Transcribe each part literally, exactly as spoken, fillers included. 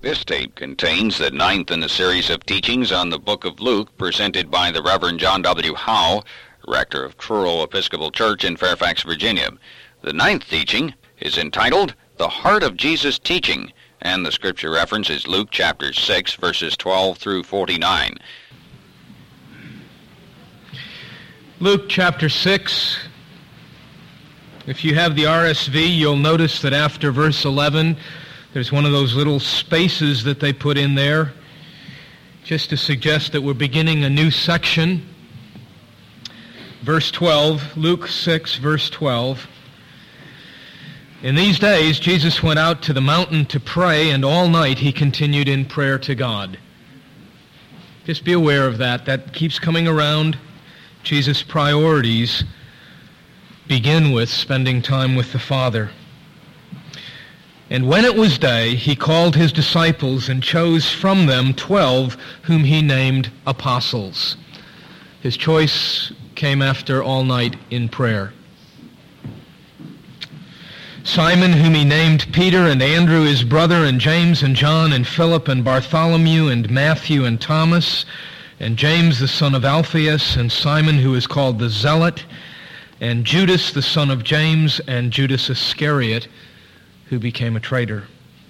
This tape contains the ninth in a series of teachings on the book of Luke presented by the Reverend John W. Howe, rector of Truro Episcopal Church in Fairfax, Virginia. The ninth teaching is entitled The Heart of Jesus Teaching, and the scripture reference is Luke chapter six, verses twelve through forty-nine. Luke chapter six. If you have the R S V, you'll notice that after verse eleven, there's one of those little spaces that they put in there just to suggest that we're beginning a new section. Verse twelve, Luke six, verse twelve. In these days, Jesus went out to the mountain to pray, and all night he continued in prayer to God. Just be aware of that. That keeps coming around. Jesus' priorities begin with spending time with the Father. And when it was day, he called his disciples and chose from them twelve whom he named apostles. His choice came after all night in prayer. Simon, whom he named Peter, and Andrew his brother, and James and John, and Philip, and Bartholomew, and Matthew, and Thomas, and James the son of Alphaeus, and Simon who is called the Zealot, and Judas the son of James, and Judas Iscariot, who became a traitor.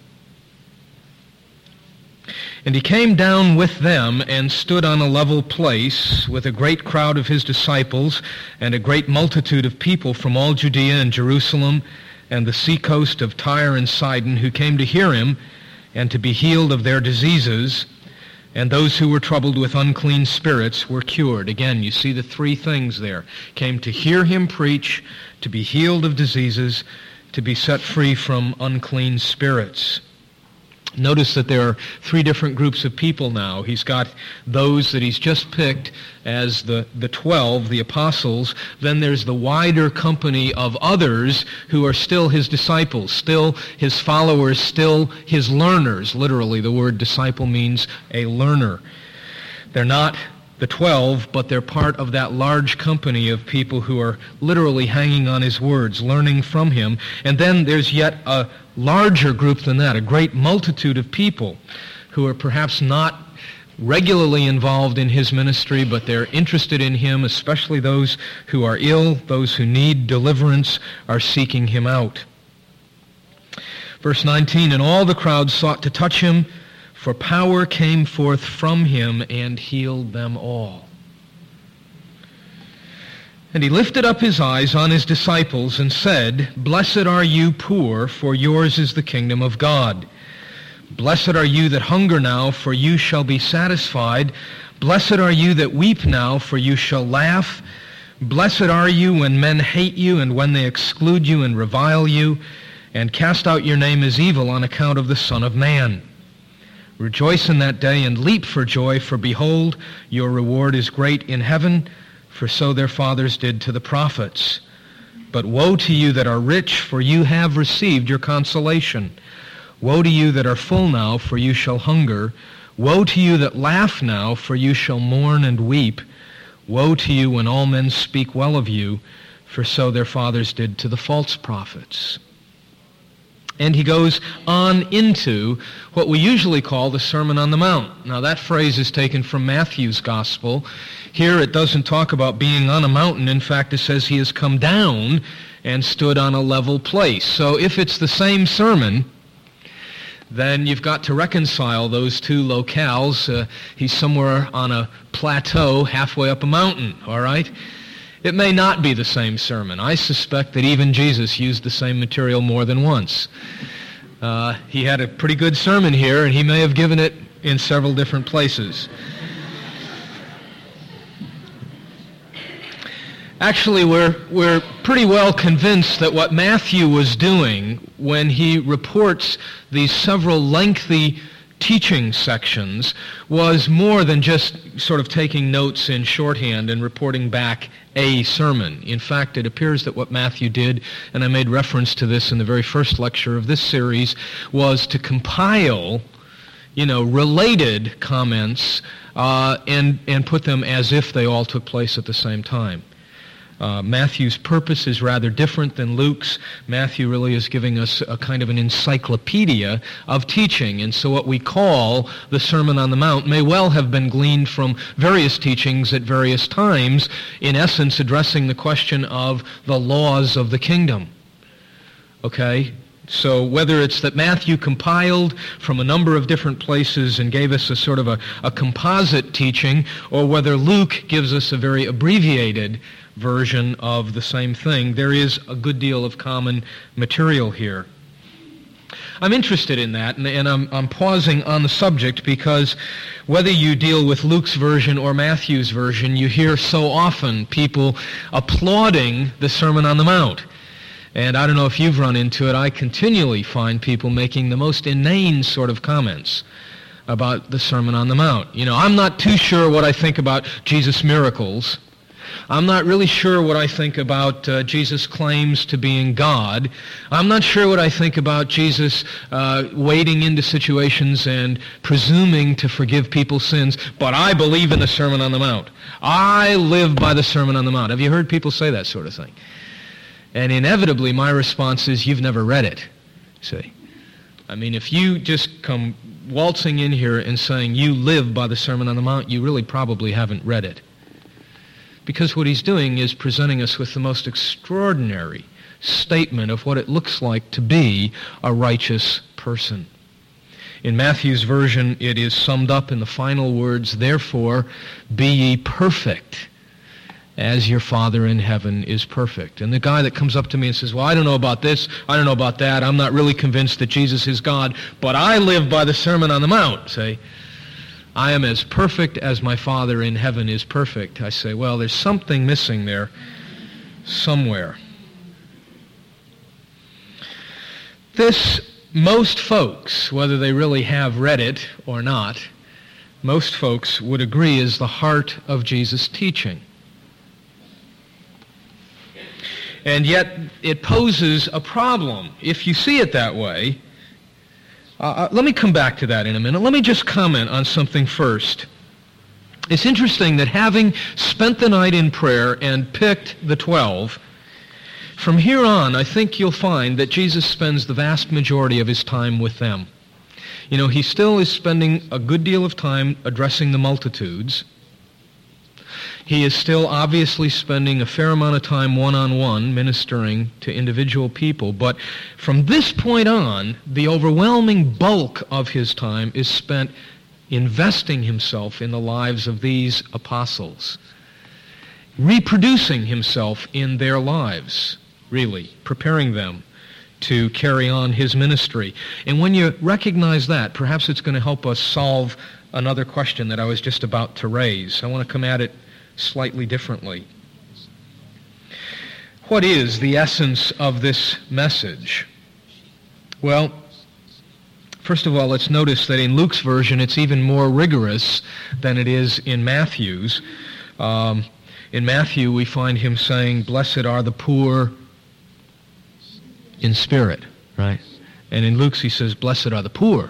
And he came down with them and stood on a level place with a great crowd of his disciples and a great multitude of people from all Judea and Jerusalem and the seacoast of Tyre and Sidon, who came to hear him and to be healed of their diseases. And those who were troubled with unclean spirits were cured. Again, you see the three things there. Came to hear him preach, to be healed of diseases, to be set free from unclean spirits. Notice that there are three different groups of people now. He's got those that he's just picked as the, the twelve, the apostles. Then there's the wider company of others who are still his disciples, still his followers, still his learners. Literally, the word disciple means a learner. They're not the twelve, but they're part of that large company of people who are literally hanging on his words, learning from him. And then there's yet a larger group than that, a great multitude of people who are perhaps not regularly involved in his ministry, but they're interested in him, especially those who are ill, those who need deliverance, are seeking him out. Verse nineteen, and all the crowd sought to touch him, for power came forth from him and healed them all. And he lifted up his eyes on his disciples and said, Blessed are you poor, for yours is the kingdom of God. Blessed are you that hunger now, for you shall be satisfied. Blessed are you that weep now, for you shall laugh. Blessed are you when men hate you, and when they exclude you and revile you, and cast out your name as evil on account of the Son of Man. Rejoice in that day and leap for joy, for behold, your reward is great in heaven, for so their fathers did to the prophets. But woe to you that are rich, for you have received your consolation. Woe to you that are full now, for you shall hunger. Woe to you that laugh now, for you shall mourn and weep. Woe to you when all men speak well of you, for so their fathers did to the false prophets. And he goes on into what we usually call the Sermon on the Mount. Now that phrase is taken from Matthew's Gospel. Here it doesn't talk about being on a mountain. In fact, it says he has come down and stood on a level place. So if it's the same sermon, then you've got to reconcile those two locales. Uh, he's somewhere on a plateau halfway up a mountain, all right? It may not be the same sermon. I suspect that even Jesus used the same material more than once. Uh, he had a pretty good sermon here, and he may have given it in several different places. Actually, we're, we're pretty well convinced that what Matthew was doing when he reports these several lengthy teaching sections was more than just sort of taking notes in shorthand and reporting back a sermon. In fact, it appears that what Matthew did, and I made reference to this in the very first lecture of this series, was to compile, you know, related comments uh, and, and put them as if they all took place at the same time. Uh, Matthew's purpose is rather different than Luke's. Matthew really is giving us a kind of an encyclopedia of teaching, and so what we call the Sermon on the Mount may well have been gleaned from various teachings at various times, in essence addressing the question of the laws of the kingdom. Okay? So whether it's that Matthew compiled from a number of different places and gave us a sort of a, a composite teaching, or whether Luke gives us a very abbreviated version of the same thing, there is a good deal of common material here. I'm interested in that, and, and I'm, I'm pausing on the subject because whether you deal with Luke's version or Matthew's version, you hear so often people applauding the Sermon on the Mount. And I don't know if you've run into it, I continually find people making the most inane sort of comments about the Sermon on the Mount. You know, I'm not too sure what I think about Jesus' miracles. I'm not really sure what I think about uh, Jesus' claims to being God. I'm not sure what I think about Jesus uh, wading into situations and presuming to forgive people's sins, but I believe in the Sermon on the Mount. I live by the Sermon on the Mount. Have you heard people say that sort of thing? And inevitably, my response is, you've never read it, see. I mean, if you just come waltzing in here and saying you live by the Sermon on the Mount, you really probably haven't read it. Because what he's doing is presenting us with the most extraordinary statement of what it looks like to be a righteous person. In Matthew's version, it is summed up in the final words, therefore, be ye perfect, as your Father in heaven is perfect. And the guy that comes up to me and says, well, I don't know about this, I don't know about that, I'm not really convinced that Jesus is God, but I live by the Sermon on the Mount, say, I am as perfect as my Father in heaven is perfect. I say, well, there's something missing there somewhere. This, most folks, whether they really have read it or not, most folks would agree is the heart of Jesus' teaching. And yet it poses a problem if you see it that way. Uh, let me come back to that in a minute. Let me just comment on something first. It's interesting that having spent the night in prayer and picked the twelve, from here on, I think you'll find that Jesus spends the vast majority of his time with them. You know, he still is spending a good deal of time addressing the multitudes. He is still obviously spending a fair amount of time one-on-one ministering to individual people, but from this point on, the overwhelming bulk of his time is spent investing himself in the lives of these apostles, reproducing himself in their lives, really, preparing them to carry on his ministry. And when you recognize that, perhaps it's going to help us solve another question that I was just about to raise. I want to come at it slightly differently. What is the essence of this message? Well, first of all, let's notice that in Luke's version it's even more rigorous than it is in Matthew's. Um, in Matthew we find him saying, blessed are the poor in spirit, right? And in Luke's he says, blessed are the poor.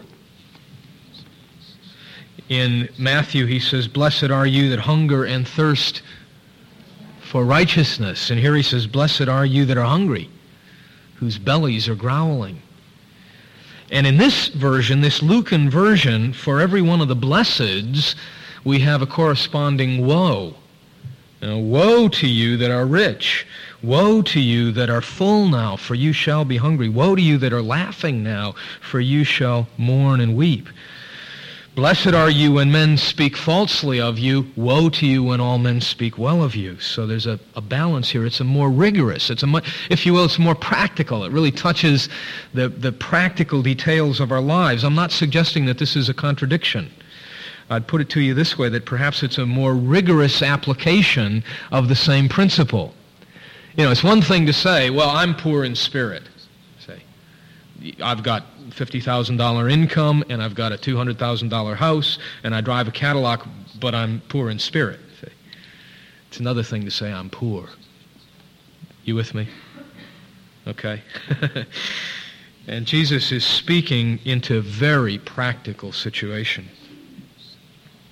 In Matthew, he says, blessed are you that hunger and thirst for righteousness. And here he says, blessed are you that are hungry, whose bellies are growling. And in this version, this Lucan version, for every one of the blesseds, we have a corresponding woe. Now, woe to you that are rich. Woe to you that are full now, for you shall be hungry. Woe to you that are laughing now, for you shall mourn and weep. Blessed are you when men speak falsely of you. Woe to you when all men speak well of you. So there's a, a balance here. It's a more rigorous, it's a mu- if you will, it's more practical. It really touches the, the practical details of our lives. I'm not suggesting that this is a contradiction. I'd put it to you this way, that perhaps it's a more rigorous application of the same principle. You know, it's one thing to say, well, I'm poor in spirit. Say, I've got fifty thousand dollars income, and I've got a two hundred thousand dollars house, and I drive a Cadillac, but I'm poor in spirit. It's another thing to say I'm poor. You with me? Okay. And Jesus is speaking into a very practical situation.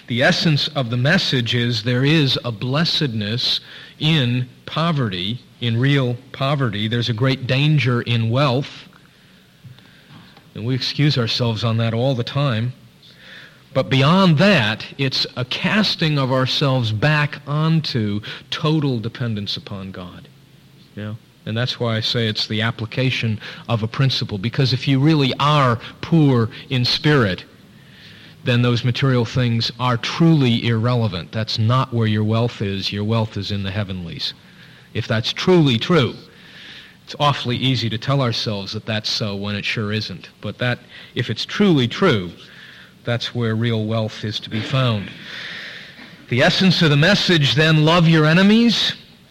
The essence of the message is there is a blessedness in poverty, in real poverty. There's a great danger in wealth. And we excuse ourselves on that all the time. But beyond that, it's a casting of ourselves back onto total dependence upon God. You know? And that's why I say it's the application of a principle. Because if you really are poor in spirit, then those material things are truly irrelevant. That's not where your wealth is. Your wealth is in the heavenlies. If that's truly true. It's awfully easy to tell ourselves that that's so when it sure isn't. But that, if it's truly true, that's where real wealth is to be found. The essence of the message then, love your enemies.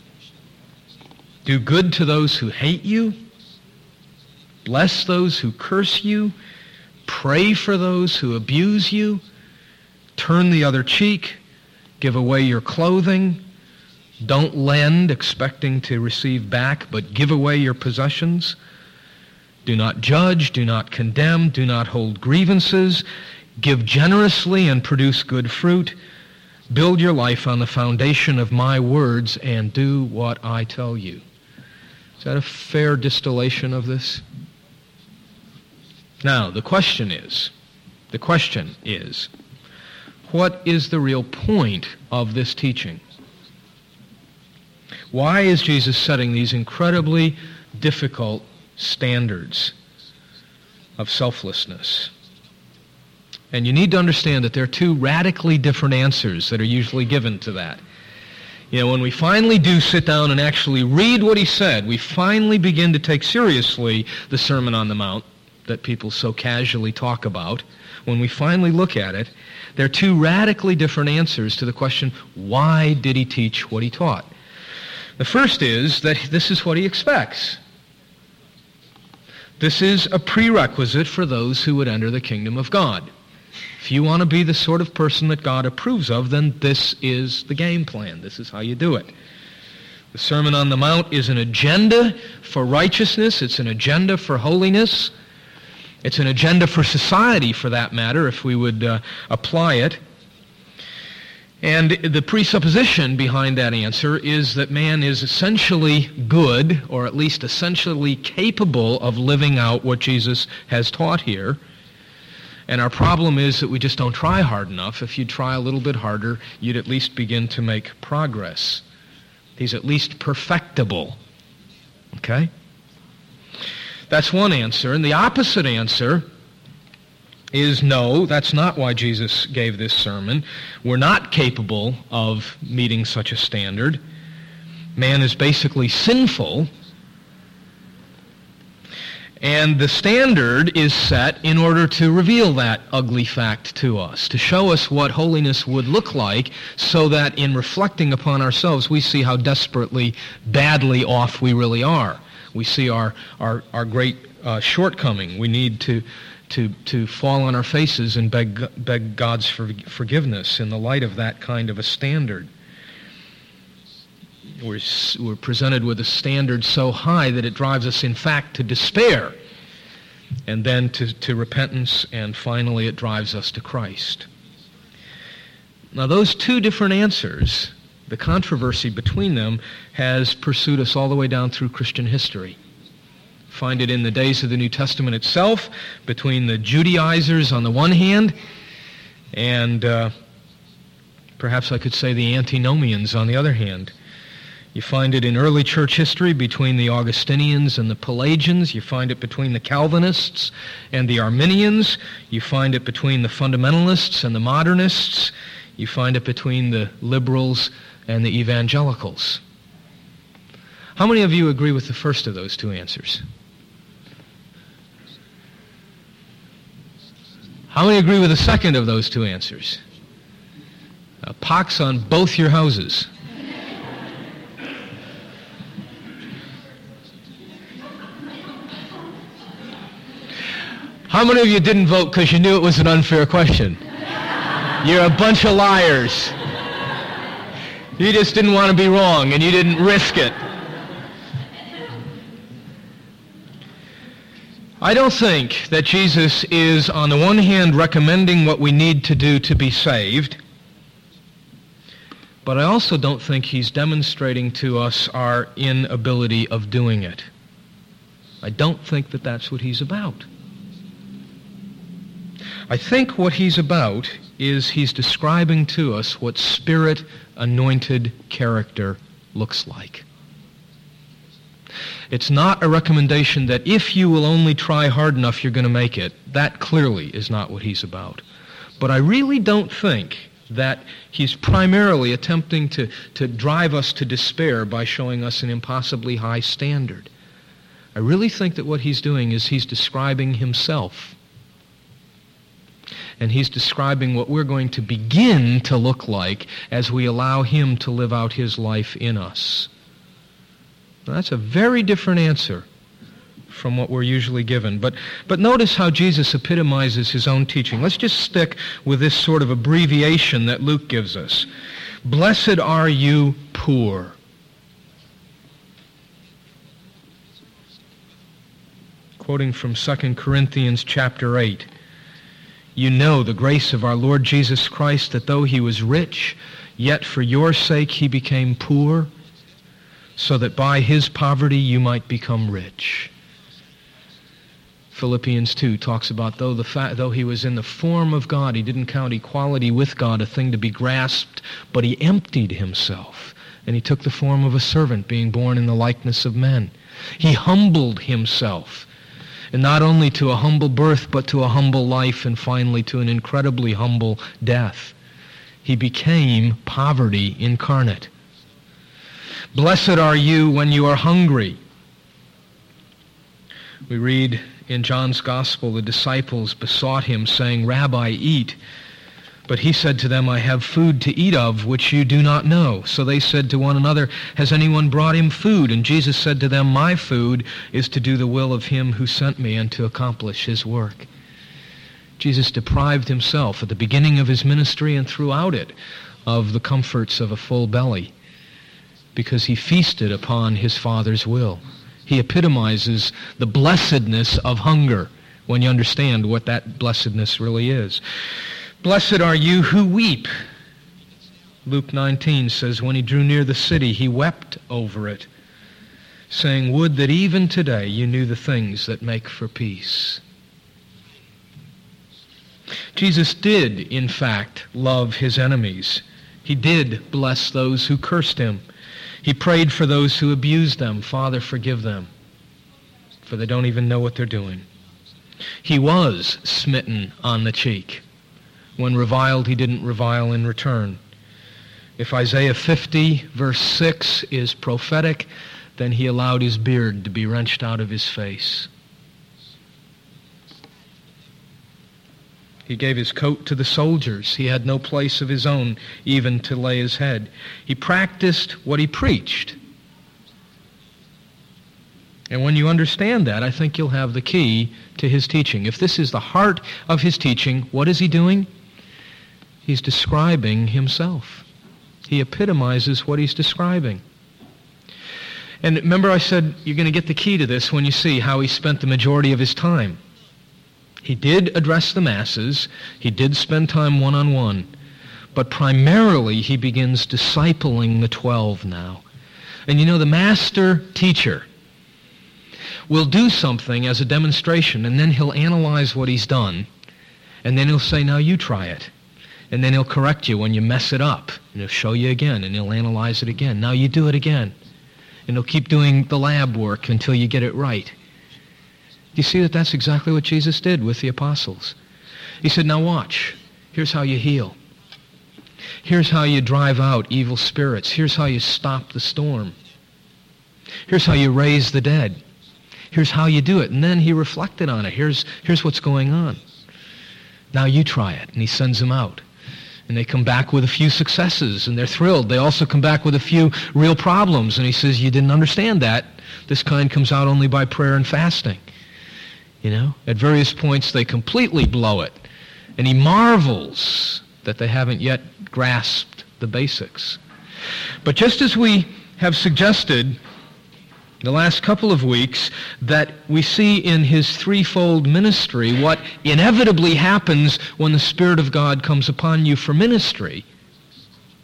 Do good to those who hate you. Bless those who curse you. Pray for those who abuse you. Turn the other cheek. Give away your clothing. Don't lend expecting to receive back, but give away your possessions. Do not judge. Do not condemn. Do not hold grievances. Give generously and produce good fruit. Build your life on the foundation of my words and do what I tell you. Is that a fair distillation of this? Now, the question is, the question is, what is the real point of this teaching? Why is Jesus setting these incredibly difficult standards of selflessness? And you need to understand that there are two radically different answers that are usually given to that. You know, when we finally do sit down and actually read what he said, we finally begin to take seriously the Sermon on the Mount that people so casually talk about. When we finally look at it, there are two radically different answers to the question, why did he teach what he taught? The first is that this is what he expects. This is a prerequisite for those who would enter the kingdom of God. If you want to be the sort of person that God approves of, then this is the game plan. This is how you do it. The Sermon on the Mount is an agenda for righteousness. It's an agenda for holiness. It's an agenda for society, for that matter, if we would uh, apply it. And the presupposition behind that answer is that man is essentially good, or at least essentially capable of living out what Jesus has taught here. And our problem is that we just don't try hard enough. If you'd try a little bit harder, you'd at least begin to make progress. He's at least perfectible. Okay? That's one answer. And the opposite answer is no, that's not why Jesus gave this sermon. We're not capable of meeting such a standard. Man is basically sinful. And the standard is set in order to reveal that ugly fact to us, to show us what holiness would look like, so that in reflecting upon ourselves, we see how desperately, badly off we really are. We see our our, our great uh, shortcoming. We need to, to, to fall on our faces and beg, beg God's for, forgiveness in the light of that kind of a standard. We're, we're presented with a standard so high that it drives us, in fact, to despair, and then to, to repentance, and finally it drives us to Christ. Now, those two different answers, the controversy between them, has pursued us all the way down through Christian history. Find it in the days of the New Testament itself, between the Judaizers on the one hand, and uh, perhaps I could say the antinomians on the other hand. You find it in early church history between the Augustinians and the Pelagians. You find it between the Calvinists and the Arminians. You find it between the fundamentalists and the modernists. You find it between the liberals and the evangelicals. How many of you agree with the first of those two answers? How many agree with the second of those two answers? A pox on both your houses. How many of you didn't vote because you knew it was an unfair question? You're a bunch of liars. You just didn't want to be wrong, and you didn't risk it. I don't think that Jesus is, on the one hand, recommending what we need to do to be saved, But I also don't think he's demonstrating to us our inability of doing it. I don't think that that's what he's about. I think what he's about is he's describing to us what Spirit-anointed character looks like. It's not a recommendation that if you will only try hard enough, you're going to make it. That clearly is not what he's about. But I really don't think that he's primarily attempting to, to drive us to despair by showing us an impossibly high standard. I really think that what he's doing is he's describing himself. And he's describing what we're going to begin to look like as we allow him to live out his life in us. Now, that's a very different answer from what we're usually given. But, but notice how Jesus epitomizes his own teaching. Let's just stick with this sort of abbreviation that Luke gives us. Blessed are you poor. Quoting from Second Corinthians chapter eight. You know the grace of our Lord Jesus Christ, that though he was rich, yet for your sake he became poor, so that by his poverty you might become rich. Philippians two talks about though the fa- though he was in the form of God, he didn't count equality with God a thing to be grasped, but he emptied himself, and he took the form of a servant, being born in the likeness of men. He humbled himself, and not only to a humble birth, but to a humble life, and finally to an incredibly humble death. He became poverty incarnate. Blessed are you when you are hungry. We read in John's Gospel, the disciples besought him, saying, Rabbi, eat. But he said to them, I have food to eat of which you do not know. So they said to one another, has anyone brought him food? And Jesus said to them, my food is to do the will of him who sent me and to accomplish his work. Jesus deprived himself at the beginning of his ministry and throughout it of the comforts of a full belly because he feasted upon his Father's will. He epitomizes the blessedness of hunger when you understand what that blessedness really is. Blessed are you who weep. Luke nineteen says, when he drew near the city, he wept over it, saying, would that even today you knew the things that make for peace. Jesus did, in fact, love his enemies. He did bless those who cursed him. He prayed for those who abused them. Father, forgive them, for they don't even know what they're doing. He was smitten on the cheek. When reviled, he didn't revile in return. If Isaiah fifty, verse six, is prophetic, then he allowed his beard to be wrenched out of his face. He gave his coat to the soldiers. He had no place of his own even to lay his head. He practiced what he preached. And when you understand that, I think you'll have the key to his teaching. If this is the heart of his teaching, what is he doing? He's describing himself. He epitomizes what he's describing. And remember I said you're going to get the key to this when you see how he spent the majority of his time. He did address the masses. He did spend time one-on-one. But primarily he begins discipling the twelve now. And you know, the master teacher will do something as a demonstration, and then he'll analyze what he's done, and then he'll say, now you try it. And then he'll correct you when you mess it up, and he'll show you again, and he'll analyze it again. Now you do it again. And he'll keep doing the lab work until you get it right. Do you see that that's exactly what Jesus did with the apostles? He said, now watch. Here's how you heal. Here's how you drive out evil spirits. Here's how you stop the storm. Here's how you raise the dead. Here's how you do it. And then he reflected on it. Here's, here's what's going on. Now you try it. And he sends them out. And they come back with a few successes, and they're thrilled. They also come back with a few real problems. And he says, you didn't understand that. This kind comes out only by prayer and fasting. You know, at various points they completely blow it. And he marvels that they haven't yet grasped the basics. But just as we have suggested the last couple of weeks, that we see in his threefold ministry what inevitably happens when the Spirit of God comes upon you for ministry.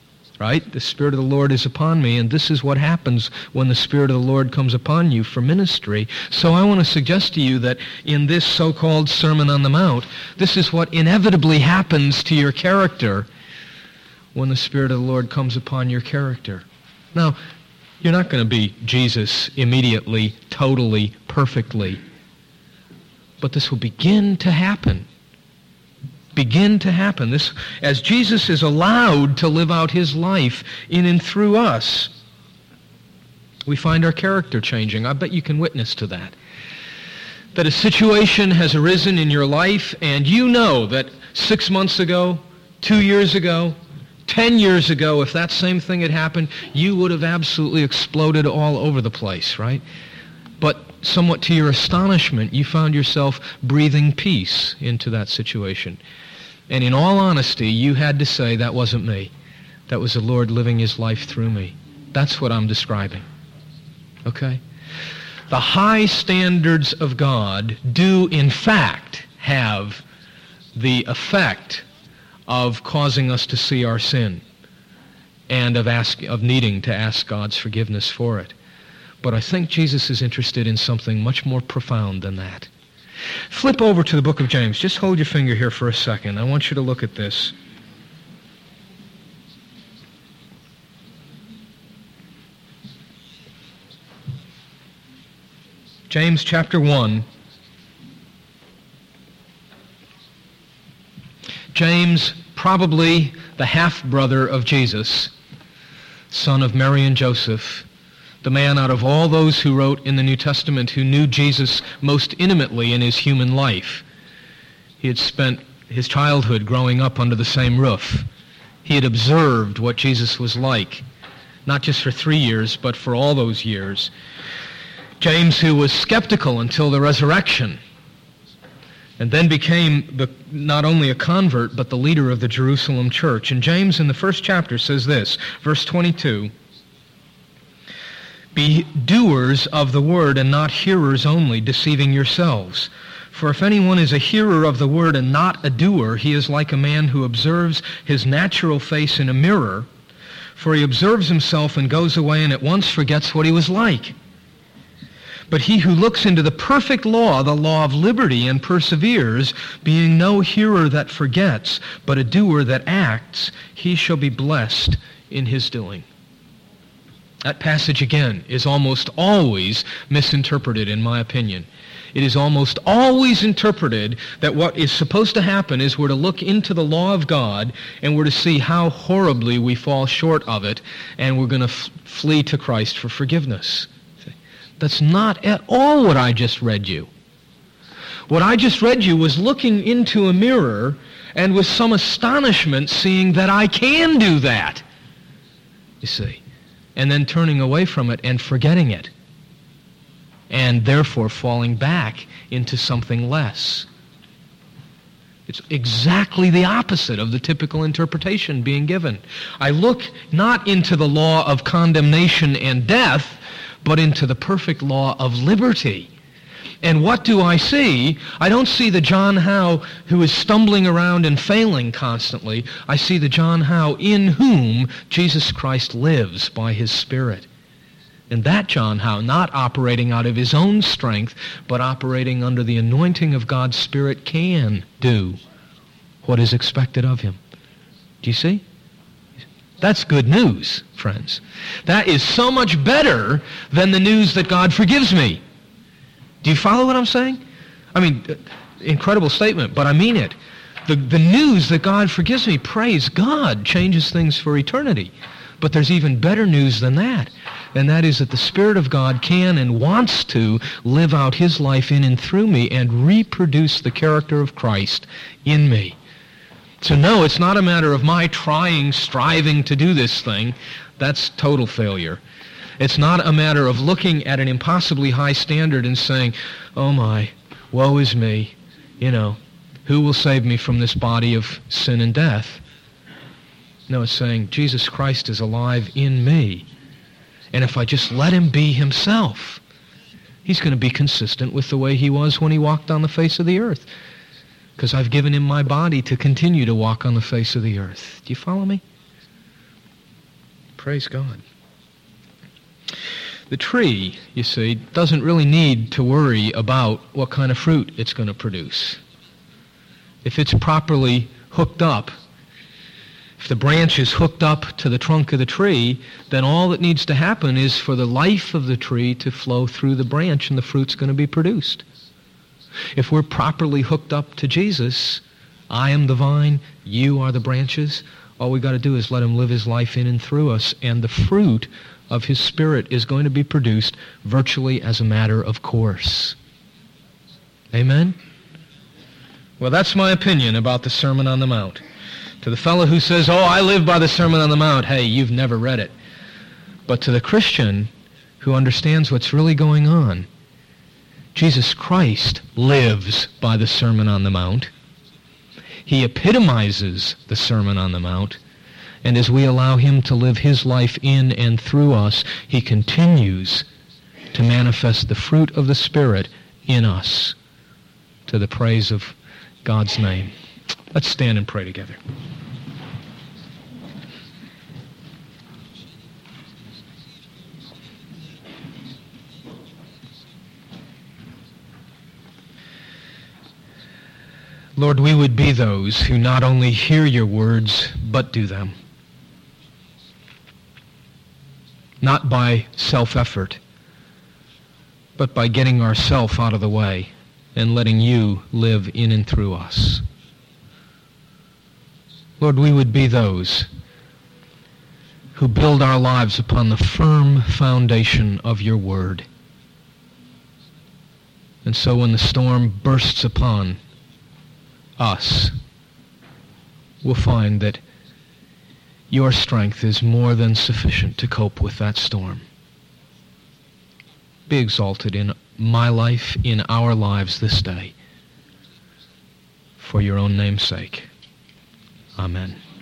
right? The Spirit of the Lord is upon me, and this is what happens when the Spirit of the Lord comes upon you for ministry. So I want to suggest to you that in this so-called Sermon on the Mount, this is what inevitably happens to your character when the Spirit of the Lord comes upon your character. Now, you're not going to be Jesus immediately, totally, perfectly, but this will begin to happen. Begin to happen. This, as Jesus is allowed to live out his life in and through us, we find our character changing. I bet you can witness to that. That a situation has arisen in your life, and you know that six months ago, two years ago, ten years ago, if that same thing had happened, you would have absolutely exploded all over the place, right? But somewhat to your astonishment, you found yourself breathing peace into that situation. And in all honesty, you had to say, that wasn't me. That was the Lord living his life through me. That's what I'm describing. Okay? The high standards of God do, in fact, have the effect of causing us to see our sin and of ask, of needing to ask God's forgiveness for it. But I think Jesus is interested in something much more profound than that. Flip over to the book of James. Just hold your finger here for a second. I want you to look at this. James chapter one. James, probably the half-brother of Jesus, son of Mary and Joseph, the man out of all those who wrote in the New Testament who knew Jesus most intimately in his human life. He had spent his childhood growing up under the same roof. He had observed what Jesus was like, not just for three years, but for all those years. James, who was skeptical until the resurrection, and then became the, not only a convert, but the leader of the Jerusalem church. And James, in the first chapter, says this, verse twenty-two, "Be doers of the word and not hearers only, deceiving yourselves. For if anyone is a hearer of the word and not a doer, he is like a man who observes his natural face in a mirror. For he observes himself and goes away and at once forgets what he was like. But he who looks into the perfect law, the law of liberty, and perseveres, being no hearer that forgets, but a doer that acts, he shall be blessed in his doing." That passage, again, is almost always misinterpreted, in my opinion. It is almost always interpreted that what is supposed to happen is we're to look into the law of God and we're to see how horribly we fall short of it, and we're going to f- flee to Christ for forgiveness. That's not at all what I just read you. What I just read you was looking into a mirror and with some astonishment seeing that I can do that, you see, and then turning away from it and forgetting it, and therefore falling back into something less. It's exactly the opposite of the typical interpretation being given. I look not into the law of condemnation and death, but into the perfect law of liberty. And what do I see? I don't see the John Howe who is stumbling around and failing constantly. I see the John Howe in whom Jesus Christ lives by his Spirit. And that John Howe, not operating out of his own strength, but operating under the anointing of God's Spirit, can do what is expected of him. Do you see? That's good news, friends. That is so much better than the news that God forgives me. Do you follow what I'm saying? I mean, incredible statement, but I mean it. The, the news that God forgives me, praise God, changes things for eternity. But there's even better news than that, and that is that the Spirit of God can and wants to live out his life in and through me and reproduce the character of Christ in me. So no, it's not a matter of my trying, striving to do this thing. That's total failure. It's not a matter of looking at an impossibly high standard and saying, oh my, woe is me, you know, who will save me from this body of sin and death? No, it's saying, Jesus Christ is alive in me. And if I just let him be himself, he's going to be consistent with the way he was when he walked on the face of the earth. Because I've given him my body to continue to walk on the face of the earth. Do you follow me? Praise God. The tree, you see, doesn't really need to worry about what kind of fruit it's going to produce. If it's properly hooked up, if the branch is hooked up to the trunk of the tree, then all that needs to happen is for the life of the tree to flow through the branch and the fruit's going to be produced. If we're properly hooked up to Jesus, I am the vine, you are the branches, all we've got to do is let him live his life in and through us, and the fruit of his Spirit is going to be produced virtually as a matter of course. Amen? Well, that's my opinion about the Sermon on the Mount. To the fellow who says, oh, I live by the Sermon on the Mount, hey, you've never read it. But to the Christian who understands what's really going on, Jesus Christ lives by the Sermon on the Mount. He epitomizes the Sermon on the Mount, and as we allow him to live his life in and through us, he continues to manifest the fruit of the Spirit in us to the praise of God's name. Let's stand and pray together. Lord, we would be those who not only hear your words, but do them. Not by self-effort, but by getting ourselves out of the way and letting you live in and through us. Lord, we would be those who build our lives upon the firm foundation of your word. And so when the storm bursts upon us, we'll find that your strength is more than sufficient to cope with that storm. Be exalted in my life, in our lives this day, for your own name's sake. Amen.